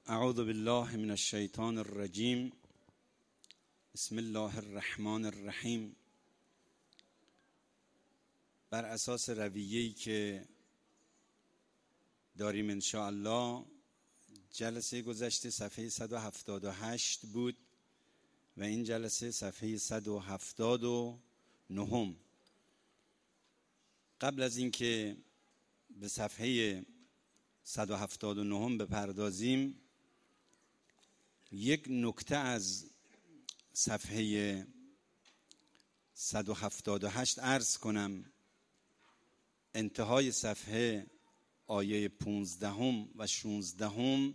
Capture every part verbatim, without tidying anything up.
اعوذ بالله من الشیطان الرجیم. بسم الله الرحمن الرحیم. بر اساس رویه‌ای که داریم ان شاء الله، جلسه گذشته صفحه صد و هفتاد و هشت بود و این جلسه صفحه صد و هفتاد و نه. قبل از اینکه به صفحه صد و هفتاد و نه بپردازیم، یک نکته از صفحه صد و هفتاد و هشت عرض کنم. انتهای صفحه آیه پانزدهم و شانزدهم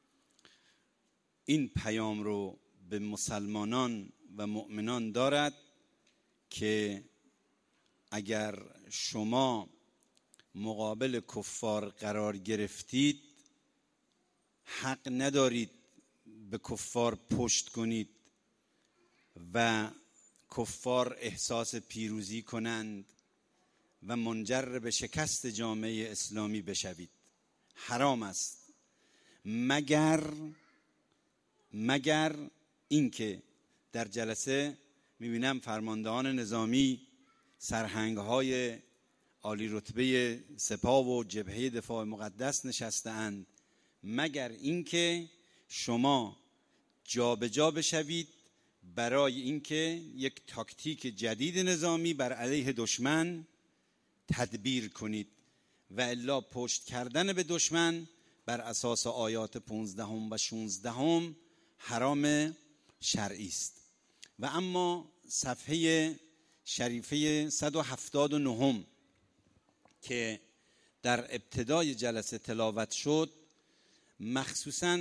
این پیام رو به مسلمانان و مؤمنان دارد که اگر شما مقابل کفار قرار گرفتید، حق ندارید به کفار پشت کنید و کفار احساس پیروزی کنند و منجر به شکست جامعه اسلامی بشوید. حرام است، مگر مگر اینکه در جلسه میبینم فرماندهان نظامی، سرهنگ‌های عالی رتبه سپاه و جبهه دفاع مقدس نشسته اند، مگر اینکه شما جابجا بشوید برای اینکه یک تاکتیک جدید نظامی بر علیه دشمن تدبیر کنید، و الا پشت کردن به دشمن بر اساس آیات پانزدهم و شانزدهم حرام شرعی است. و اما صفحه شریفه صد و هفتاد و نه که در ابتدای جلسه تلاوت شد، مخصوصاً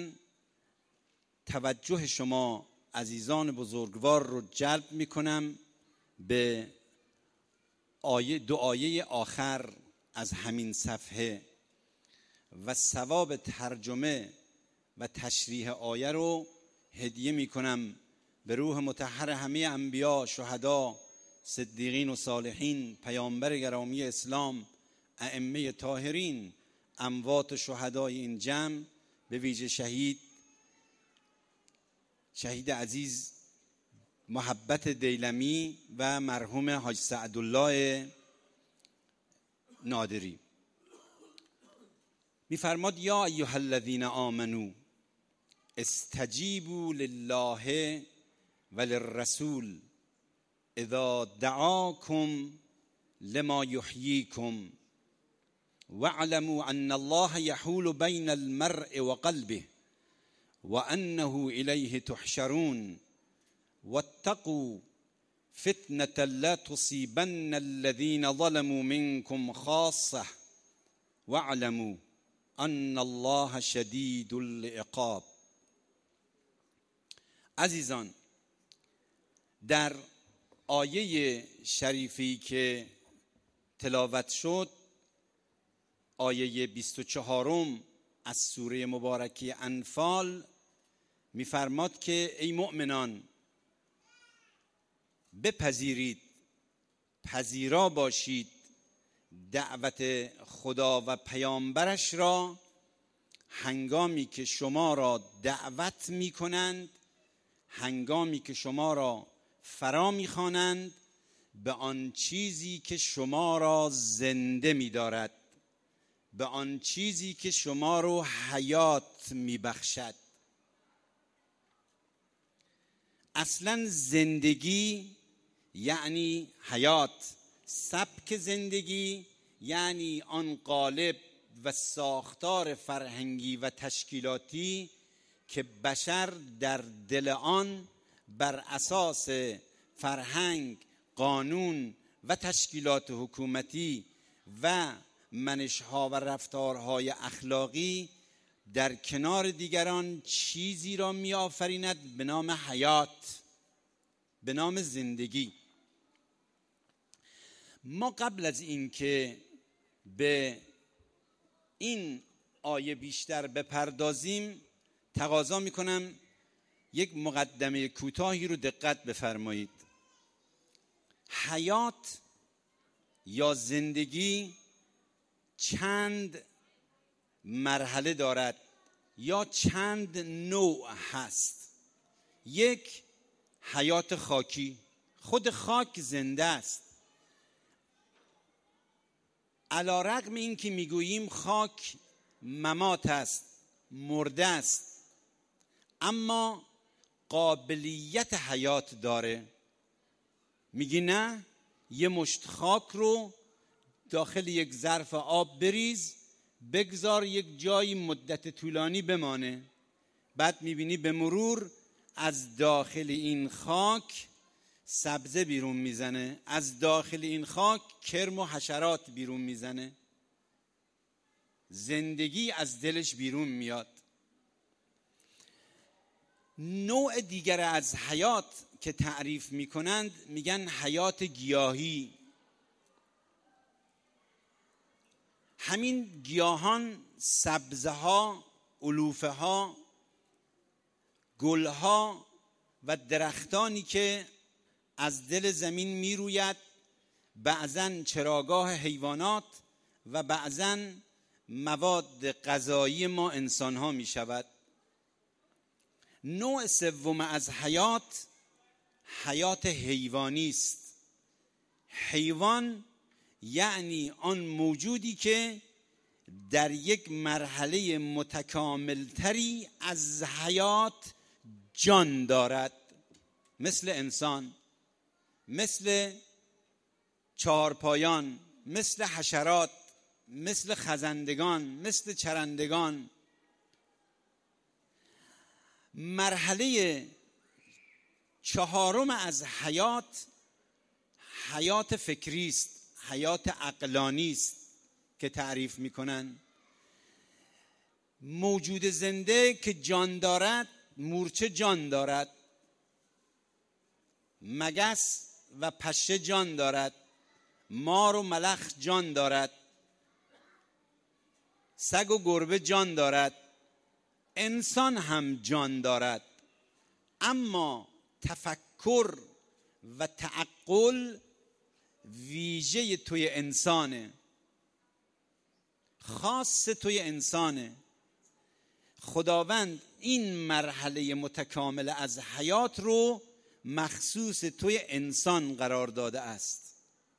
توجه شما عزیزان بزرگوار رو جلب می کنم به آیه دو آیه آخر از همین صفحه و ثواب ترجمه و تشریح آیه رو هدیه می کنم به روح مطهر همه انبیا، شهدا، صدیقین و صالحین، پیامبر گرامی اسلام، ائمه طاهرین، اموات شهدای این جمع، به ویژه شهید شهید عزیز محبت دیلمی و مرحوم حاج سعدالله نادری. می‌فرماد یا ایها الذین آمنوا استجیبوا لله وللرسول اذا دعاکم لما یحییکم واعلموا ان الله یحول بین المرء وقلبه وانه الیه تحشرون واتقوا فتنة لا تصيبن الذين ظلموا منكم خاصة واعلموا ان الله شدید العقاب. عزیزان، در آیه شریفی که تلاوت شد، آیه بیست و چهارم از سوره مبارکه انفال، می‌فرماد که ای مؤمنان، بپذیرید، پذیرا باشید دعوت خدا و پیامبرش را هنگامی که شما را دعوت می کنند، هنگامی که شما را فرا می خوانند به آن چیزی که شما را زنده می دارد، به آن چیزی که شما را حیات می بخشد. اصلا زندگی یعنی حیات، سبک زندگی یعنی آن قالب و ساختار فرهنگی و تشکیلاتی که بشر در دل آن بر اساس فرهنگ، قانون و تشکیلات حکومتی و منشها و رفتارهای اخلاقی در کنار دیگران چیزی را می آفریند به نام حیات، به نام زندگی. ما قبل از این که به این آیه بیشتر بپردازیم، تقاضا می کنم یک مقدمه کوتاهی رو دقت بفرمایید. حیات یا زندگی چند مرحله دارد یا چند نوع هست. یک، حیات خاکی، خود خاک زنده است. علی رغم این که میگوییم خاک ممات است، مرده است، اما قابلیت حیات داره. میگی نه، یه مشت خاک رو داخل یک ظرف آب بریز، بگذار یک جایی مدت طولانی بمانه، بعد میبینی به مرور از داخل این خاک سبزه بیرون میزنه، از داخل این خاک کرم و حشرات بیرون میزنه، زندگی از دلش بیرون میاد. نوع دیگر از حیات که تعریف میکنند میگن حیات گیاهی. همین گیاهان، سبزه ها، علوفه ها، گل ها و درختانی که از دل زمین میروید، بعضاً چراگاه حیوانات و بعضاً مواد غذایی ما انسان ها می شود. نوع سوم از حیات حیات حیوانی است. حیوان یعنی آن موجودی که در یک مرحله متکاملتری از حیات جان دارد، مثل انسان، مثل چهارپایان، مثل حشرات، مثل خزندگان، مثل چرندگان. مرحله چهارم از حیات حیات فکری است، حیات عقلانی است که تعریف میکنن. موجود زنده که جان دارد، مورچه جان دارد، مگس و پشه جان دارد، مار و ملخ جان دارد، سگ و گربه جان دارد، انسان هم جان دارد. اما تفکر و تعقل ویژه توی انسانه، خاص توی انسانه. خداوند این مرحله متکامل از حیات رو مخصوص توی انسان قرار داده است.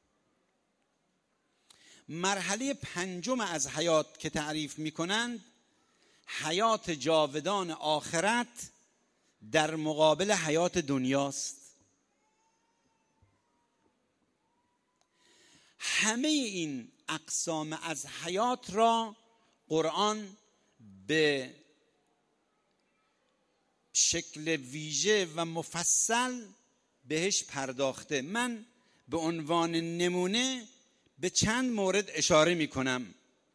مرحله پنجم از حیات که تعریف می کنند حیات جاودان آخرت در مقابل حیات دنیاست. همه این اقسام از حیات را قرآن به شکل ویژه و مفصل بهش پرداخته. من به عنوان نمونه به چند مورد اشاره می کنم.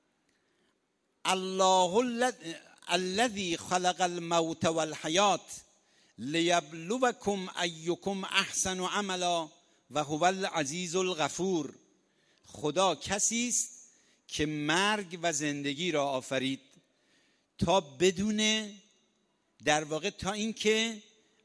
الله الذی خلق الموت والحیات لیبلوکم ایکم احسن عملا و هو العزیز الغفور. خدا کسی است که مرگ و زندگی را آفرید تا بدونه، در واقع تا اینکه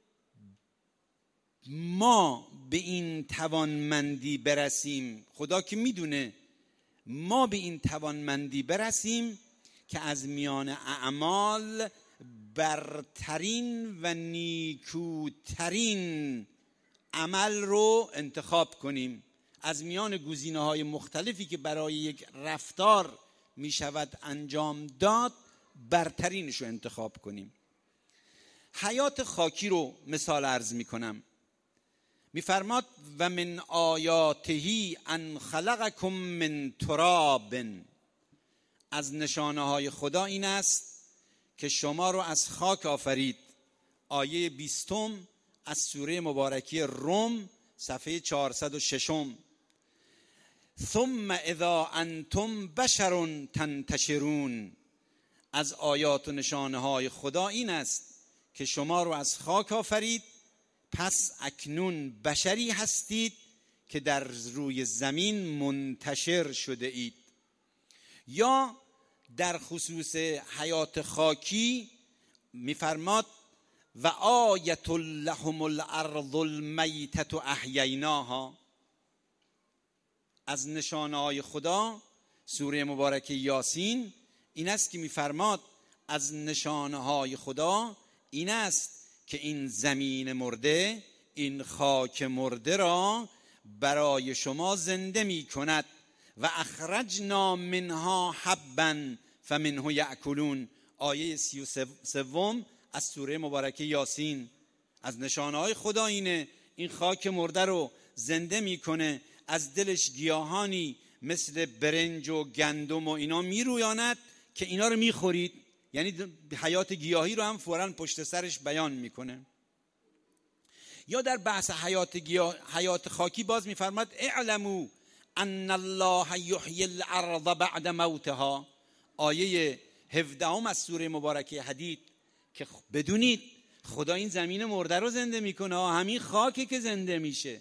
ما به این توانمندی برسیم، خدا که میدونه ما به این توانمندی برسیم که از میان اعمال برترین و نیکوترین عمل رو انتخاب کنیم. از میان گزینه‌های مختلفی که برای یک رفتار می شود انجام داد، برترینش رو انتخاب کنیم. حیات خاکی رو مثال عرض می کنم. می فرماد و من آیاته ان خلقکم من تراب. از نشانه های خدا این است که شما رو از خاک آفرید. آیه بیستم از سوره مبارکه روم، صفحه چهارصد و شش. ثم اذا انتم بشر تنتشرون. از آیات و نشانه های خدا این است که شما رو از خاک آفرید، پس اکنون بشری هستید که در روی زمین منتشر شده اید. یا در خصوص حیات خاکی میفرماد و آیت لهم الارض المیتة احییناها. از نشانه های خدا سوره مبارکه یاسین این است که میفرماد از نشانه های خدا این است که این زمین مرده، این خاک مرده را برای شما زنده می کند و اخرجنا منها حبا فمنه یأکلون. آیه سی و سوم از سوره مبارکه یاسین. از نشانه های خدا اینه، این خاک مرده رو زنده میکنه، از دلش گیاهانی مثل برنج و گندم و اینا میرویاند که اینا رو میخورید. یعنی حیات گیاهی رو هم فوراً پشت سرش بیان میکنه. یا در بحث حیات گیاه، حیات خاکی باز میفرماد اعلموا ان الله یحیی الارض بعد موتها. آیه هفدهم از سوره مبارکه حدید که بدونید خدا این زمین مرده رو زنده میکنه، همین خاکی که زنده میشه.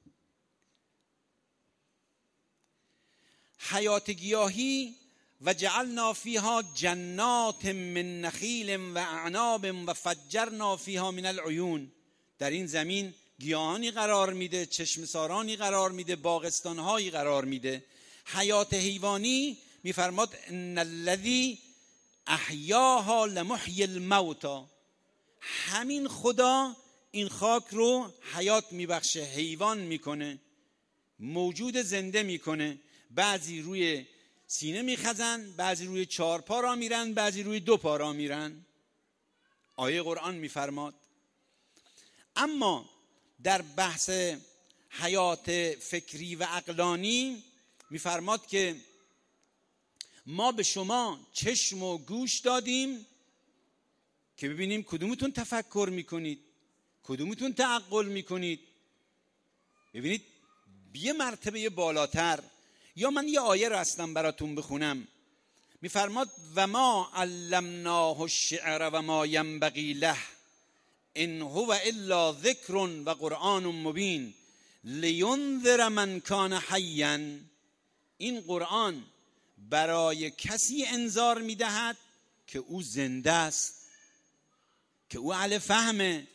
حیات گیاهی و جعلنا فیها جنات من نخیل و اعناب و فجرنا فیها من العیون. در این زمین گیاهانی قرار میده، چشمسارانی قرار میده، باغستانهایی قرار میده. حیات حیوانی میفرماد ان الذی احیاها لمحیی الموتى. همین خدا این خاک رو حیات میبخشه، حیوان میکنه، موجود زنده میکنه. بعضی روی سینه میخزن، بعضی روی چهار پا را میرن، بعضی روی دو پا را میرن. آیه قرآن میفرماد. اما در بحث حیات فکری و عقلانی میفرماد که ما به شما چشم و گوش دادیم که ببینیم کدومتون تفکر میکنید، کدومتون تعقل میکنید. ببینید یه مرتبه بالاتر. یا من یه آیه رو اصلا براتون بخونم. میفرماد و ما علمناه الشعر و ما ینبغی له ان هو الا ذکر و قرآن مبین لینذر من کان حیا. این قرآن برای کسی انذار میدهد که او زنده است، که او اهل فهمه.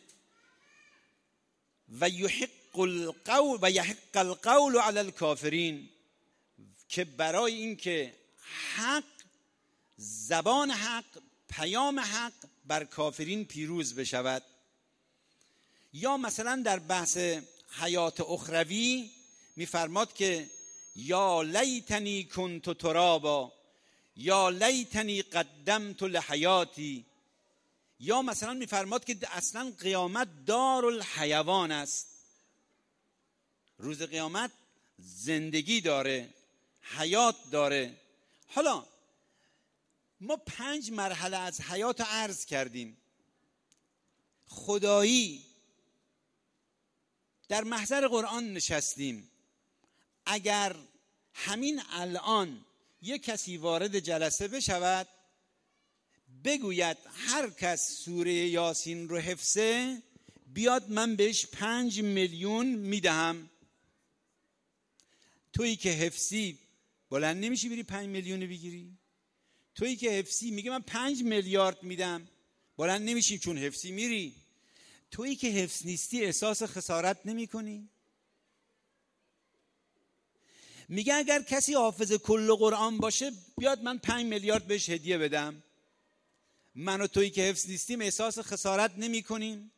و یحق القول و یحق القول علی الکافرین، که برای اینکه حق، زبان حق، پیام حق بر کافرین پیروز بشود. یا مثلا در بحث حیات اخروی میفرماد که یا لیتنی کنت ترابا یا لیتنی قدمت لحیاتی. یا مثلا میفرماد که اصلا قیامت دار الحیوان است، روز قیامت زندگی داره، حیات داره. حالا ما پنج مرحله از حیات عرض کردیم. خدایی در محضر قرآن نشستیم. اگر همین الان یک کسی وارد جلسه بشود بگوید هر کس سوره یاسین رو حفظه بیاد من بهش پنج میلیون میدهم، تویی که حفظی بلند نمیشی بری پنج میلیون بگیری؟ تویی که حفظی میگه من پنج میلیارد میدم، بلند نمیشی چون حفظی میری؟ تویی که حفظ نیستی احساس خسارت نمی کنی؟ میگه اگر کسی حافظ کل قرآن باشه بیاد من پنج میلیارد بهش هدیه بدم. من و تویی که حفظ نیستیم احساس خسارت نمی کنیم؟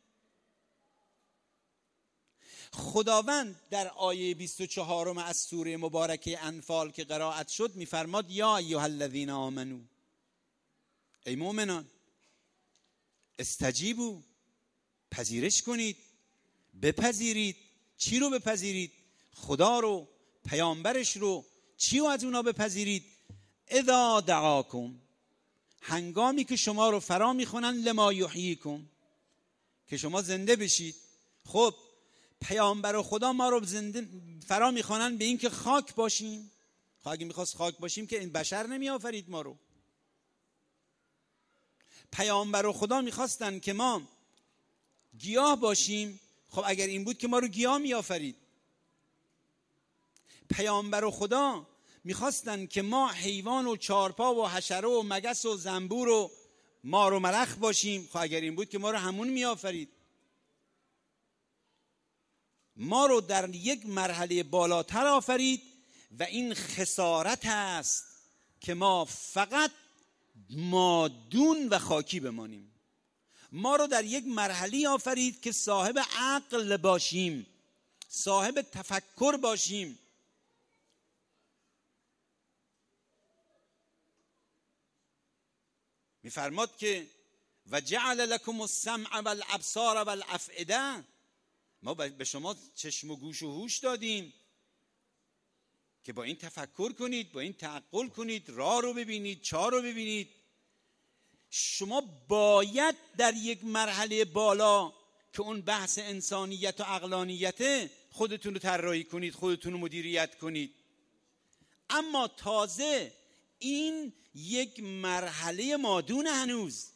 خداوند در آیه بیست و چهارم از سوره مبارکه انفال که قرائت شد میفرماد یا ایها الذین آمنو، ای مؤمنان، استجیبوا، پذیرش کنید، بپذیرید. چی رو بپذیرید؟ خدا رو، پیامبرش رو. چی رو از اونا بپذیرید؟ اذا دعاکم، هنگامی که شما رو فرا میخونن، لما یحییکم، که شما زنده بشید. خب پیامبر و خدا ما رو زنده فرا میخوانن به این که خاک باشیم. خب اگه میخواست خاک باشیم که این بشر نمی آفرید ما رو. پیامبر و خدا میخواستن که ما گیاه باشیم. خب اگر این بود که ما رو گیاه می آفرید. پیامبر و خدا میخواستن که ما حیوان و چارپا و حشره و مگس و زنبور و مار و ملخ باشیم. خب اگر این بود که ما رو همون می آفرید. ما رو در یک مرحله بالاتر آفرید و این خسارت است که ما فقط مادون و خاکی بمانیم. ما رو در یک مرحله آفرید که صاحب عقل باشیم، صاحب تفکر باشیم. میفرماد که و جعل لکم السمع والابصار والافئده، ما به شما چشم و گوش و هوش دادیم که با این تفکر کنید، با این تعقل کنید، راه رو ببینید، چاه رو ببینید. شما باید در یک مرحله بالا که اون بحث انسانیت و عقلانیت، خودتون رو طراحی کنید، خودتون رو مدیریت کنید. اما تازه این یک مرحله مادون هنوز.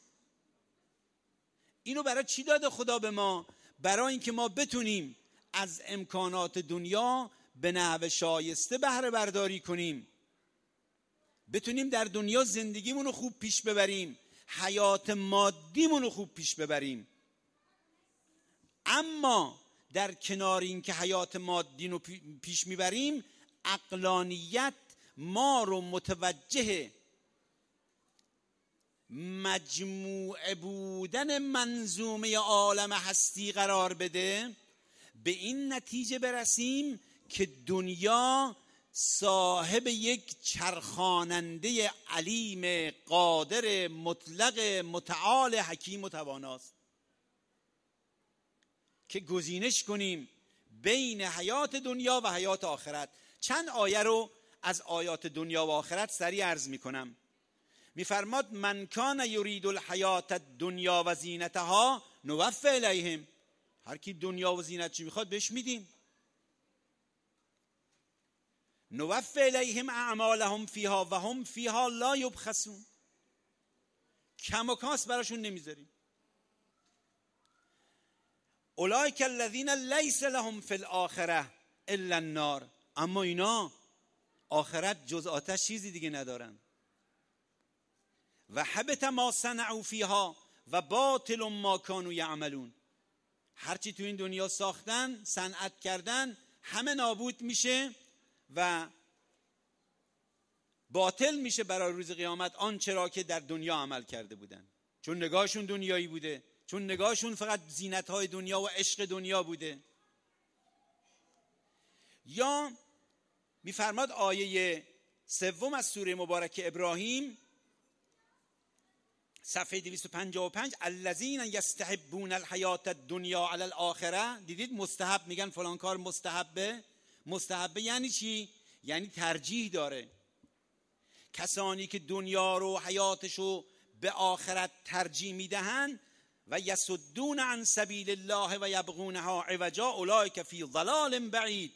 اینو برای چی داده خدا به ما؟ برای اینکه ما بتونیم از امکانات دنیا به نحو شایسته بهره برداری کنیم، بتونیم در دنیا زندگیمون رو خوب پیش ببریم، حیات مادیمون رو خوب پیش ببریم. اما در کنار این که حیات مادی رو پیش میبریم، عقلانیت ما رو متوجه مجموعه بودن منظومه عالم هستی قرار بده، به این نتیجه برسیم که دنیا صاحب یک چرخاننده علیم قادر مطلق متعال حکیم و تواناست که گزینش کنیم بین حیات دنیا و حیات آخرت. چند آیه رو از آیات دنیا و آخرت سریع عرض می کنم. میفرماد من کان یرید الحیات الدنیا و زینتها نوفی الیهم، هر کی دنیا و زینت چی میخواد بهش میدیم. نوفی الیهم اعمالهم فیها و هم فیها لا یبخسون، کم و کاس براشون نمیذاریم. اولئک الذین لیس لهم فی الاخره الا النار، اما اینا آخرت جز آتش چیزی دیگه ندارن. و حبط ما صنعوا فیها و باطل ما کانوا یعملون، هرچی تو این دنیا ساختن، صنعت کردن، همه نابود میشه و باطل میشه برای روز قیامت آنچه را که در دنیا عمل کرده بودن، چون نگاهشون دنیایی بوده، چون نگاهشون فقط زینت‌های دنیا و عشق دنیا بوده. یا میفرماد آیه سوم از سوره مبارک ابراهیم صفحه دویست و پنجاه و پنج، الذین یستحبون الحیات الدنیا علی الاخره. دیدید مستحب میگن فلان کار مستحبه. مستحبه یعنی چی؟ یعنی ترجیح داره. کسانی که دنیا رو، حیاتشو به آخرت ترجیح میدهن و یصدون عن سبیل الله و یبغونها عوجا اولئک فی ضلال بعید،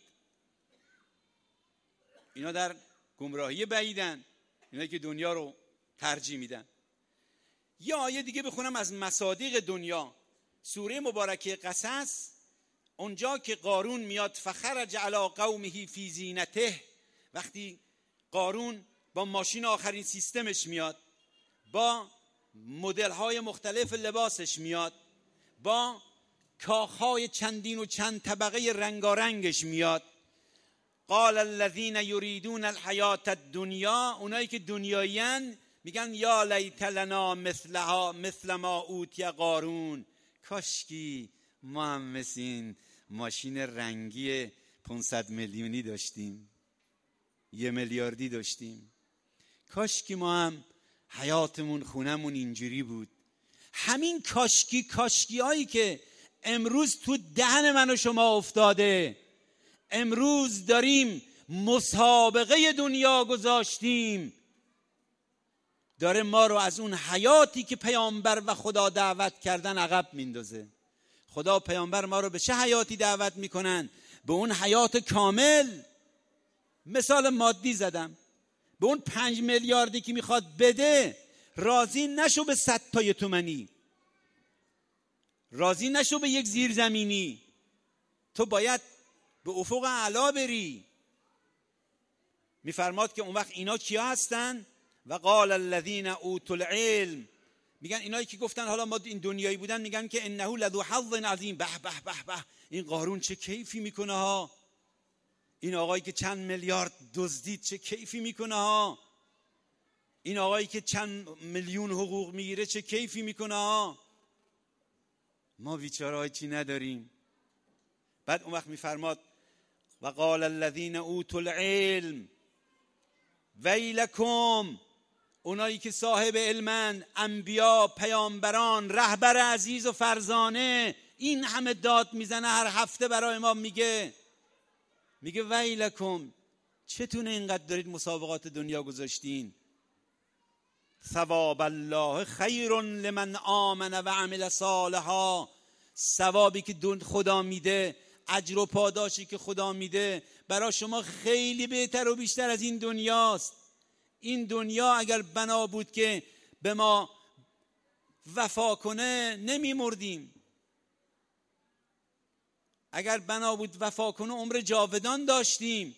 اینا در گمراهی بعیدن، اینا که دنیا رو ترجیح میدن. یا آیه دیگه بخونم از مصادیق دنیا، سوره مبارکه قصص، اونجا که قارون میاد فخرج علی قومه فی زینته، وقتی قارون با ماشین آخرین سیستمش میاد، با مدل های مختلف لباسش میاد، با کاخهای چندین و چند طبقه رنگارنگش میاد، قال الذین یریدون الحیات الدنیا، اونایی که دنیایین میگن یا لیت لنا مثلها مثل ما اوتی قارون، کاشکی ما هم مثل این ماشین رنگی پانصد میلیونی داشتیم، یه میلیاردی داشتیم، کاشکی ما هم حیاتمون خونمون اینجوری بود. همین کاشکی کاشکی هایی که امروز تو دهن من و شما افتاده، امروز داریم مسابقه دنیا گذاشتیم، داره ما رو از اون حیاتی که پیامبر و خدا دعوت کردن عقب میندازه. خدا پیامبر ما رو به چه حیاتی دعوت میکنن؟ به اون حیات کامل. مثال مادی زدم، به اون پنج میلیاردی که میخواد بده راضی نشو به صد تای تومنی، راضی نشو به یک زیرزمینی، تو باید به افق اعلا بری. میفرماد که اون وقت اینا کیا هستن؟ و قال الذین اوتوا العلم، میگن اینایی که گفتن حالا ما این دنیایی بودن، میگن که انه لذو حظ عظیم، به به به به، این قارون چه کیفی میکنه ها، این آقایی که چند میلیارد دزدید چه کیفی میکنه ها. این آقایی که چند میلیون حقوق میگیره چه کیفی میکنه ها، ما بیچاره های چی نداریم. بعد اون وقت میفرماد و قال الذین اوتوا العلم ویلکم، اونایی که صاحب علمن، انبیا، پیامبران، رهبر عزیز و فرزانه، این همه داد میزنه هر هفته برای ما، میگه میگه ویلکم، چتونه اینقدر دارید مسابقات دنیا گذاشتین؟ ثواب الله خیر لمن آمن و عمل صالحا، ثوابی که خدا میده، اجر و پاداشی که خدا میده برای شما خیلی بهتر و بیشتر از این دنیاست. این دنیا اگر بنا بود که به ما وفا کنه نمیمردیم، اگر بنا بود وفا کنه عمر جاودان داشتیم،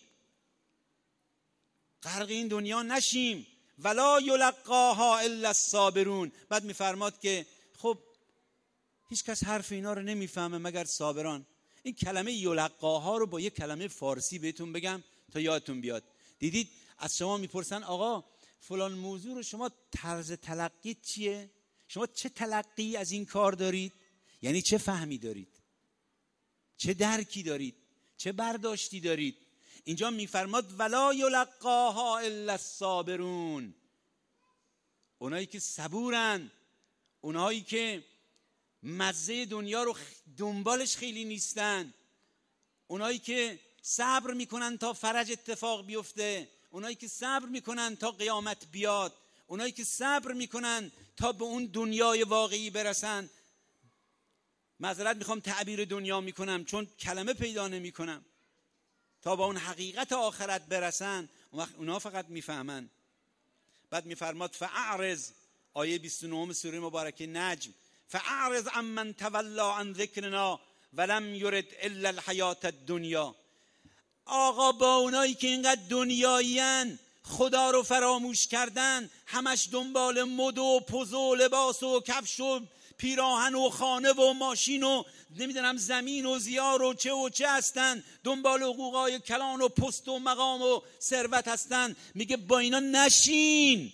غرق این دنیا نشیم. ولا یلقاها الا الصابرون. بعد میفرماد که خب هیچ کس حرف اینا رو نمیفهمه مگر صابران. این کلمه یلقاها رو با یک کلمه فارسی بهتون بگم تا یادتون بیاد. دیدید از شما میپرسن آقا فلان موضوع رو شما طرز تلقی چیه؟ شما چه تلقی از این کار دارید؟ یعنی چه فهمی دارید؟ چه درکی دارید؟ چه برداشتی دارید؟ اینجا میفرماد ولا یلقاها الا الصابرون، اونایی که صبورن، اونایی که مزه دنیا رو دنبالش خیلی نیستن، اونایی که صبر میکنن تا فرج اتفاق بیفته، اونایی که صبر میکنن تا قیامت بیاد، اونایی که صبر میکنن تا به اون دنیای واقعی برسن. معذرت میخوام تعبیر دنیا میکنم چون کلمه پیدا نمیکنم. تا با اون حقیقت آخرت برسن، اون وقت اونا فقط میفهمن. بعد میفرماد فاعرض، آیه بیست و نه سوره مبارکه نجم، فاعرض عمن تولی عن ذکرنا ولم یرد الا الحیات الدنیا. آقا با اونایی که اینقدر دنیایین، خدا رو فراموش کردن، همش دنبال مد و پوز و لباس و کفش و پیراهن و خانه و ماشین و نمیدونم زمین و زیار و چه و چه هستن، دنبال حقوقای کلان و پست و مقام و ثروت هستن. میگه با اینا نشین.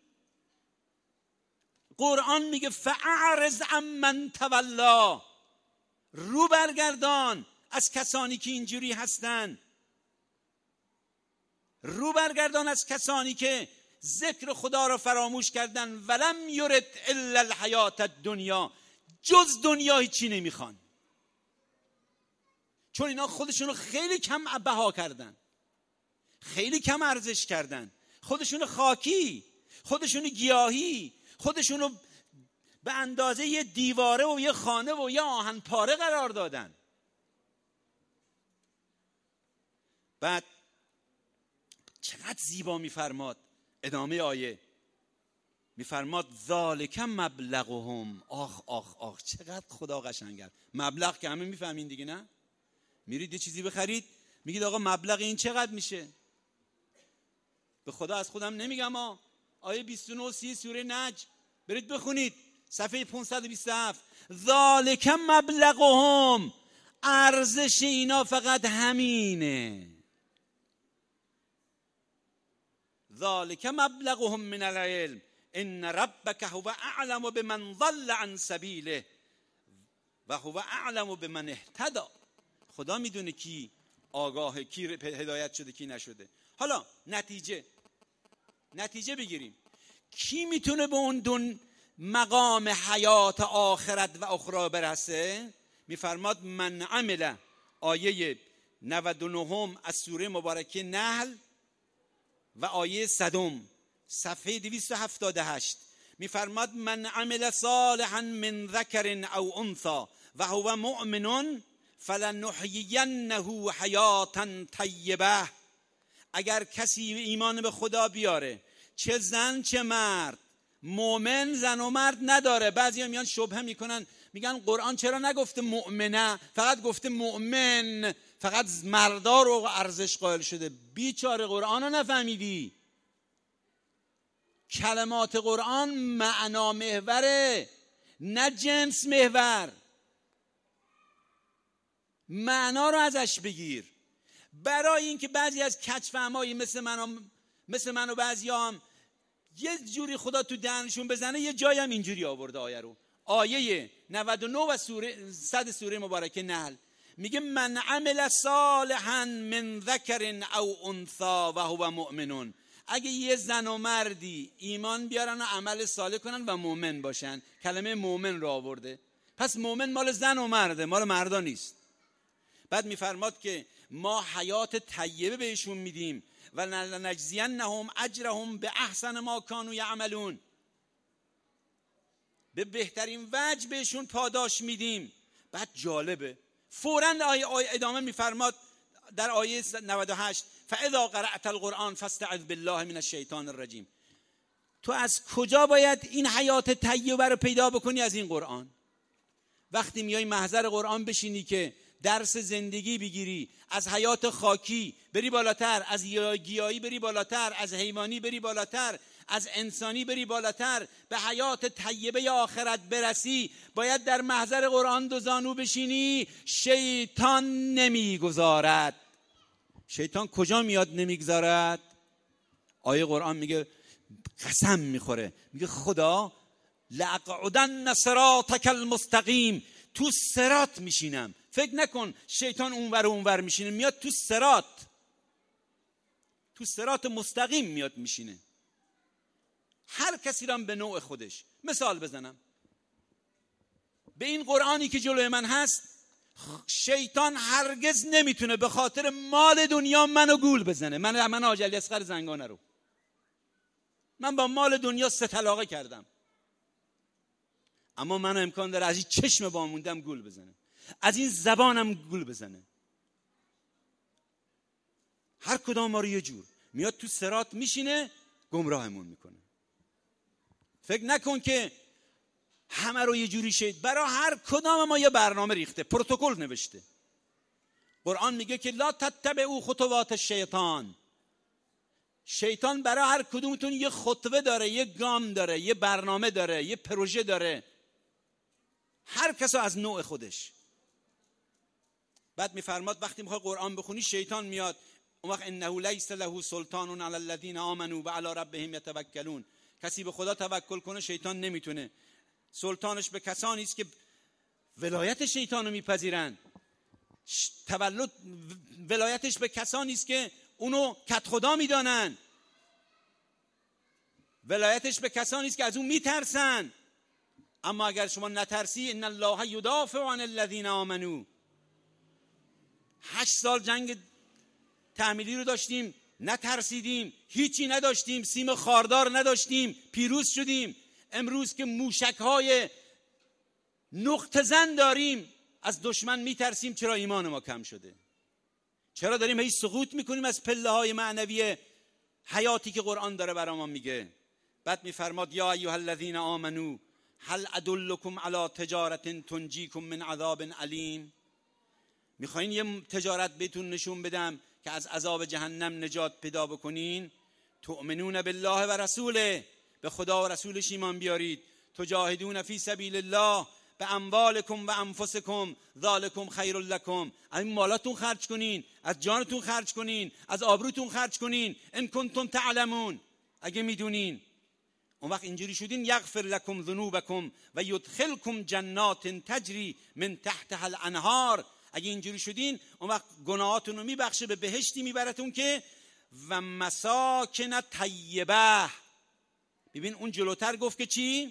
قرآن میگه فاعرض عمن تولی، رو برگردان از کسانی که اینجوری هستن، رو برگردان از کسانی که ذکر خدا را فراموش کردن. ولم یرد الا الحیات الدنیا، جز دنیا هیچی نمیخوان. چون اینا خودشونو خیلی کم بها کردن، خیلی کم ارزش کردن، خودشونو خاکی، خودشونو گیاهی، خودشونو به اندازه یه دیواره و یه خانه و یه آهن پاره قرار دادن. بعد چقدر زیبا میفرماد ادامه آیه، میفرماد ذالک مبلغهم. آخ آخ آخ چقدر خدا قشنگه. مبلغ که همه میفهمین دیگه، نه؟ میرید یه چیزی بخرید میگید آقا مبلغ این چقدر میشه؟ به خدا از خودم نمیگم ها. آیه بیست و نه سی سوره نجم برید بخونید، صفحه پانصد و بیست و هفت. ذالک مبلغهم، ارزش اینا فقط همینه. ذالک مبلغهم من العلم ان ربک هو اعلم بمن ضل عن سبیله و هو اعلم بمن اهتدی. خدا میدونه کی آگاهه، کی هدایت شده، کی نشده. حالا نتیجه نتیجه بگیریم. کی میتونه به اون دون مقام حیات آخرت و اخرى برسه؟ میفرماد من عمل، آیه نود و نه از سوره مبارکه نحل و آیه صدم صفحه دویست و هفتاد و هشت میفرماد من عمل صالحا من ذکر او انثى و هو مؤمن فلنحیینه حیاتا طیبه. اگر کسی ایمان به خدا بیاره، چه زن چه مرد، مؤمن زن و مرد نداره. بعضیا میان شبهه میکنن میگن قرآن چرا نگفته مؤمنه، فقط گفته مؤمن، فقط مردا رو ارزش قائل شده. بیچاره قرآن رو نفهمیدی. کلمات قرآن معنا محوره، نه جنس محور. معنا رو ازش بگیر. برای اینکه بعضی از کچفهمایی مثل من مثل من و بعضی هم یه جوری خدا تو دهنشون بزنه. یه جایی هم اینجوری آورده آیه رو، آیه نود و نه و سوره صد سوره مبارکه نحل میگه من عمل صالحا من ذکر او انثی و هو مؤمن. اگه یه زن و مردی ایمان بیارن و عمل صالح کنن و مؤمن باشن، کلمه مؤمن رو آورده. پس مؤمن مال زن و مرده، مال مردا نیست. بعد میفرماد که ما حیات طیبه بهشون میدیم و لنجزینهم اجرهم به احسن ما کانوا یعملون، به بهترین وجه بهشون پاداش میدیم. بعد جالبه فوراً آیه آیه ادامه میفرماد در آیه نود و هشت فاذا قرأت القرآن فاستعذ بالله من الشیطان الرجیم. تو از کجا باید این حیات طیبه رو پیدا بکنی؟ از این قرآن. وقتی میای محضر قرآن بشینی که درس زندگی بگیری، از حیات خاکی بری بالاتر، از گیاهی بری بالاتر، از حیوانی بری بالاتر، از انسانی بری بالاتر، به حیات طیبه آخرت برسی، باید در محضر قرآن دو زانو بشینی. شیطان نمیگذارد. شیطان کجا میاد نمیگذارد؟ آیه قرآن میگه، قسم میخوره، میگه خدا لأقعدن صراطک المستقیم، تو صراط میشینم. فکر نکن شیطان اونور اونور میشینه، میاد تو صراط، تو صراط مستقیم میاد میشینه. هر کسی را به نوع خودش. مثال بزنم، به این قرآنی که جلوی من هست، شیطان هرگز نمیتونه به خاطر مال دنیا منو گول بزنه. من من حاج علی اصغر زنگانه رو من با مال دنیا سه طلاقه کردم، اما من امکان داره از این چشم واموندم گول بزنه، از این زبانم گول بزنه. هر کدام ما رو یه جور میاد تو صراط میشینه، گمراهمون میکنه. فکر نکن که همه رو یه جوری شید. برای هر کدام ما یه برنامه ریخته، پروتکل نوشته. قرآن میگه که لا تتبعوا خطوات الشیطان. شیطان برای هر کدومتون یه خطوه داره، یه گام داره، یه برنامه داره، یه پروژه داره، هر کسو از نوع خودش. بعد میفرماد وقتی میخوای قرآن بخونی شیطان میاد، اون وقت انه لیس له سلطان علی الذین آمنوا و علی ربهم یتوکلون. کسی به خدا توکل کنه شیطان نمیتونه. سلطانش به کسانی است که ولایت شیطانو میپذیرن. تولد ولایتش به کسانی است که اونو کت خدا میدانن. ولایتش به کسانی است که از اون میترسن. اما اگر شما نترسی، ان الله یدافع عن الذین آمنوا. هشت سال جنگ تحمیلی رو داشتیم، نترسیدیم، هیچی نداشتیم، سیم خاردار نداشتیم، پیروز شدیم. امروز که موشک‌های نقطه زن داریم، از دشمن میترسیم. چرا؟ ایمان ما کم شده. چرا داریم هی سقوط میکنیم از پله‌های معنوی حیاتی که قرآن داره برامون میگه؟ بعد میفرماد یا ایها الذین آمنو هل ادلکم علی تجارت تنجیکم من عذاب علیم. میخواین یه تجارت بهتون نشون بدم که از عذاب جهنم نجات پیدا بکنین؟ تؤمنون بالله و رسوله، به خدا و رسولش ایمان بیارید. تجاهدون فی سبیل الله به اموالکم و انفسکم ذالکم خیر لکم. این مالاتون خرج کنین، از جانتون خرج کنین، از آبروتون خرج کنین. ان کنتم تعلمون، اگه میدونین. اون وقت اینجوری شدین یغفر لکم ذنوبکم و یدخلکم جنات تجری من تحتها الانهار. اگه اینجوری شدین اون وقت گناهاتون رو میبخشه، به بهشتی میبرتون که و مساکن طیبه. ببین اون جلوتر گفت که چی؟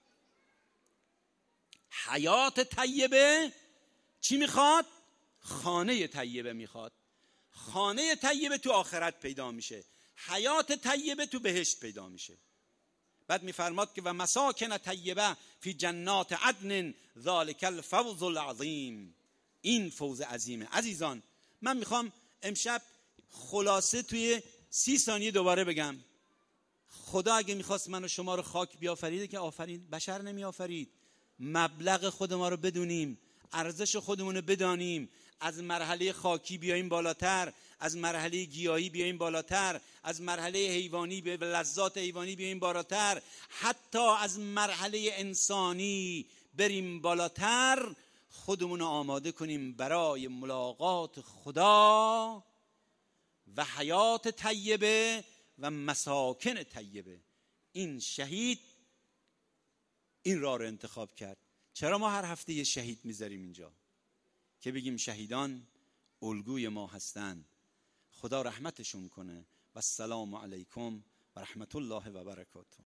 حیات طیبه. چی میخواد؟ خانه طیبه میخواد. خانه طیبه تو آخرت پیدا میشه، حیات طیبه تو بهشت پیدا میشه. بعد میفرماد که و مساکن طیبه فی جنات عدن ذالک الفوز العظیم. این فوز عظیمه. عزیزان من میخوام امشب خلاصه توی سی ثانیه دوباره بگم. خدا اگه میخواست من و شما رو خاک بیافریده که آفرید، بشر نمی آفرید. مبلغ خود ما رو بدونیم، ارزش خودمون رو بدانیم، از مرحله خاکی بیاییم بالاتر، از مرحله گیاهی بیاییم بالاتر، از مرحله حیوانی به لذات حیوانی بیاییم بالاتر، حتی از مرحله انسانی بریم بالاتر. خودمون رو آماده کنیم برای ملاقات خدا و حیات طیبه و مساکن طیبه. این شهید این راه رو انتخاب کرد. چرا ما هر هفته یه شهید میذاریم اینجا که بگیم شهیدان الگوی ما هستند. خدا رحمتشون کنه. و السلام علیکم و رحمت الله و برکاته.